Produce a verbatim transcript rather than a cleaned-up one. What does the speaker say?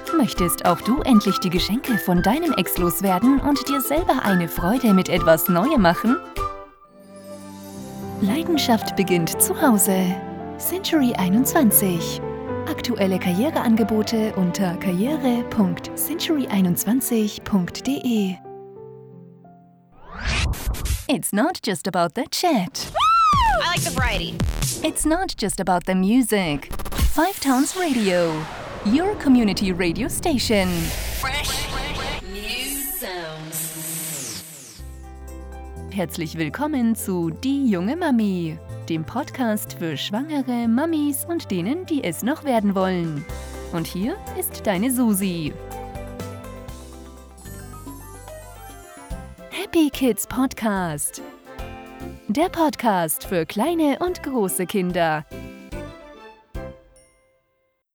Möchtest auch du endlich die Geschenke von deinem Ex loswerden und dir selber eine Freude mit etwas Neuem machen? Leidenschaft beginnt zu Hause. Century einundzwanzig. Aktuelle Karriereangebote unter karriere punkt century einundzwanzig punkt de. It's not just about the chat. I like the variety. It's not just about the music. Five Towns Radio, your community radio station. Fresh new sounds. Herzlich willkommen zu Die junge Mami, dem Podcast für schwangere Mamis und denen, die es noch werden wollen. Und hier ist deine Susi. Happy Kids Podcast. Der Podcast für kleine und große Kinder